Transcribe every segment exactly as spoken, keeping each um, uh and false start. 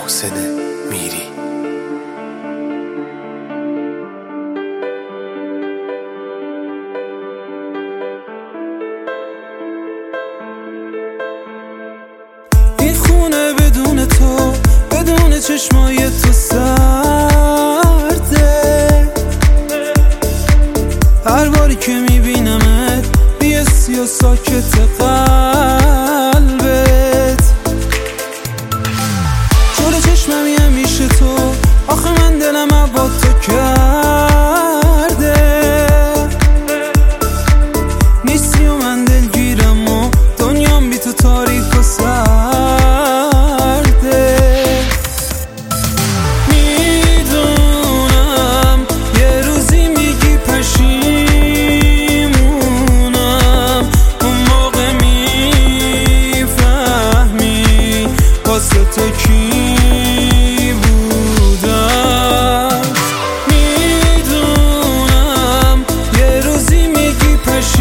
محسن میری. این خونه بدون تو، بدون چشمای تو سرده. هر باری که میبینمت بیستی و ساکت قلبت، جلو چشممی همیشه تو، آخه من دلم با تو کرده. نیستی و من دلگیرم و دنیام بی تو تاریک و سرده. میدونم یه روزی میگی پشیمونم، اون موقع میفهمی واسه تو کی بودم. میدونم یه روزی میگی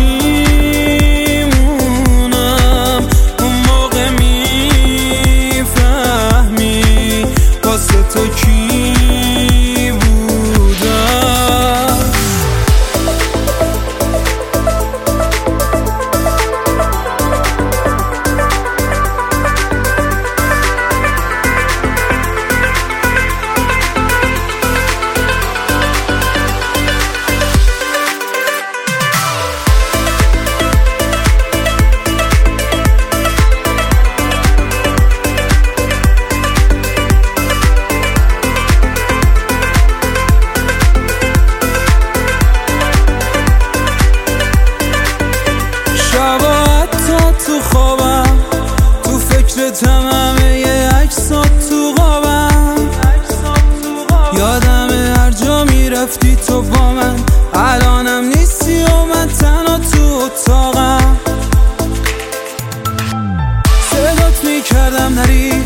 پشیمونم، اون موقع میفهمی واسه تو کی بودم. شبا حتی تو خوابم، تو فکرتم، همه یه عکسات تو قابم. یادمه هر جا میرفتی تو با من، الانم نیستی و من تنها تو اتاقم. صدات میکردم نری